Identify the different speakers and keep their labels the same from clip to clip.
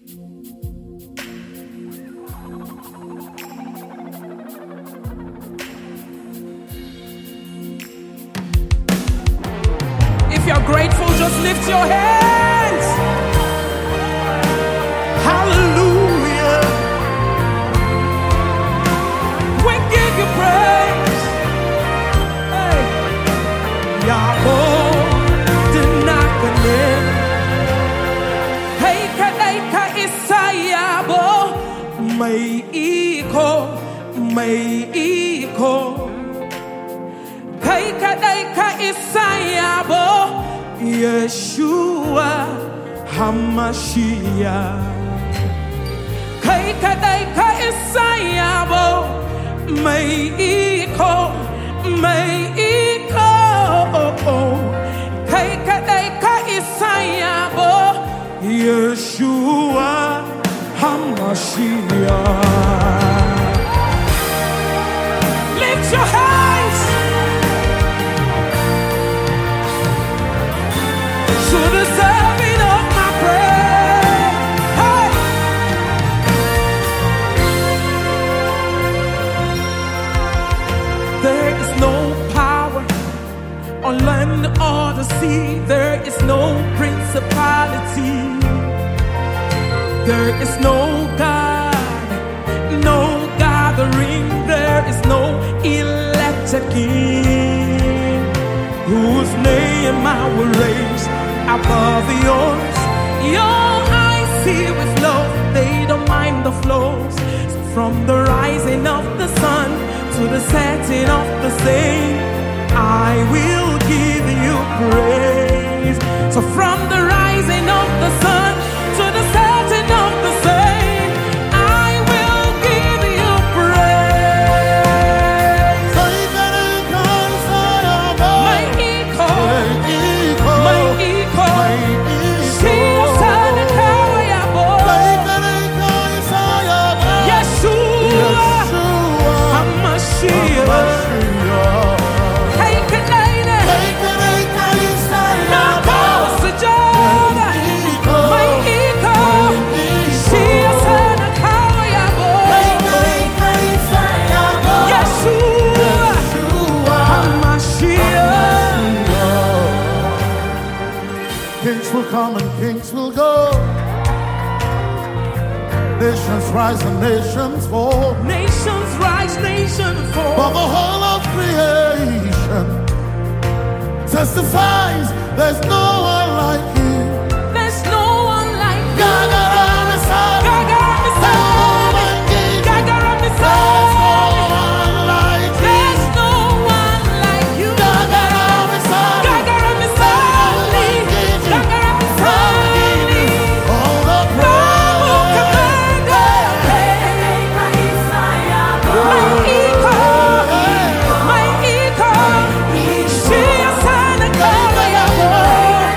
Speaker 1: If you're grateful, just lift your hands. Hallelujah. We give you praise. Hey. Yabo dinakane. Hey ka isayabo. May iko. Hey ka isayabo. Yeshua Hamashiach. Ka isayabo. May iko. Ka isayabo. Yeshua Hamashiach. Lift your hands to the serving of my prayer. Hey! There is no power on land or the sea. There is no principality. There is no God, no gathering. There is no elected king whose name I will raise above yours. Your eyes see with love, they don't mind the flows. So from the rising of the sun to the setting of the same, I will give you praise. So from the rising of the sun to the setting of the same, I will give you praise. My iko, Shia sana kawayabo. Yeshua Hamashiach.
Speaker 2: Kings will come and kings will go. Nations rise and nations fall.
Speaker 1: Nations rise, nations fall.
Speaker 2: But the whole of creation testifies there's no one like you.
Speaker 1: There's no one like you.
Speaker 2: Gagara Messiah.
Speaker 1: Gagara Messiah. Gagara Messiah. There's no one like you.
Speaker 2: Gagara Messiah.
Speaker 1: Gagara Messiah. Gagara Messiah.
Speaker 2: All the
Speaker 1: My iko, Shia sana kawayabo.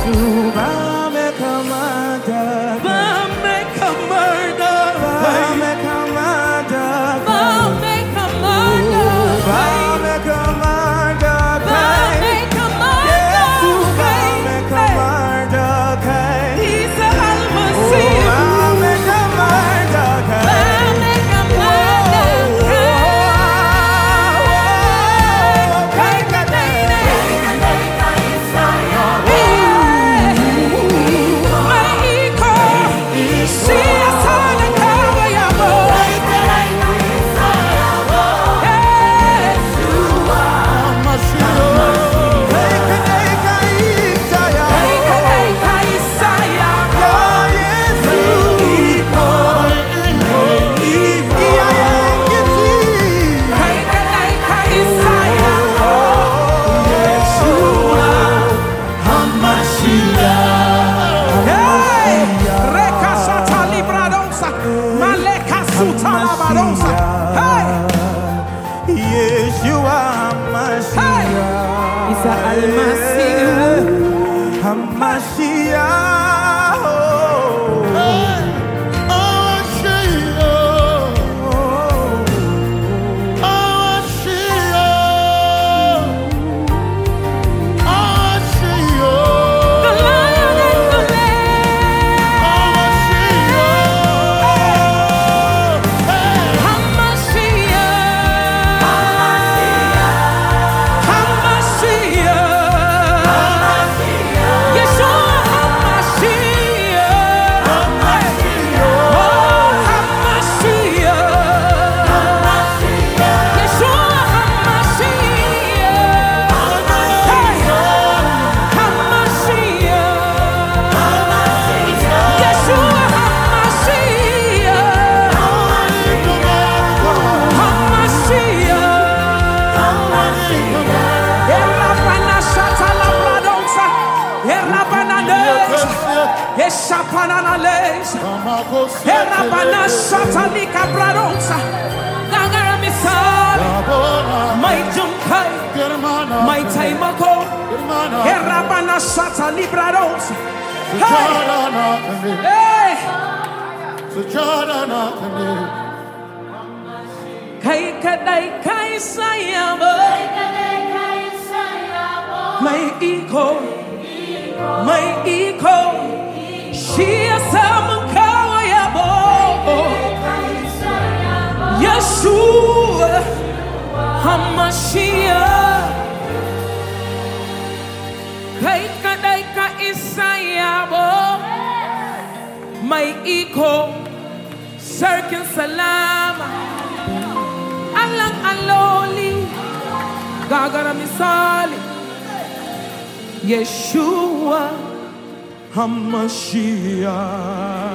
Speaker 1: Yeshua HaMashiach.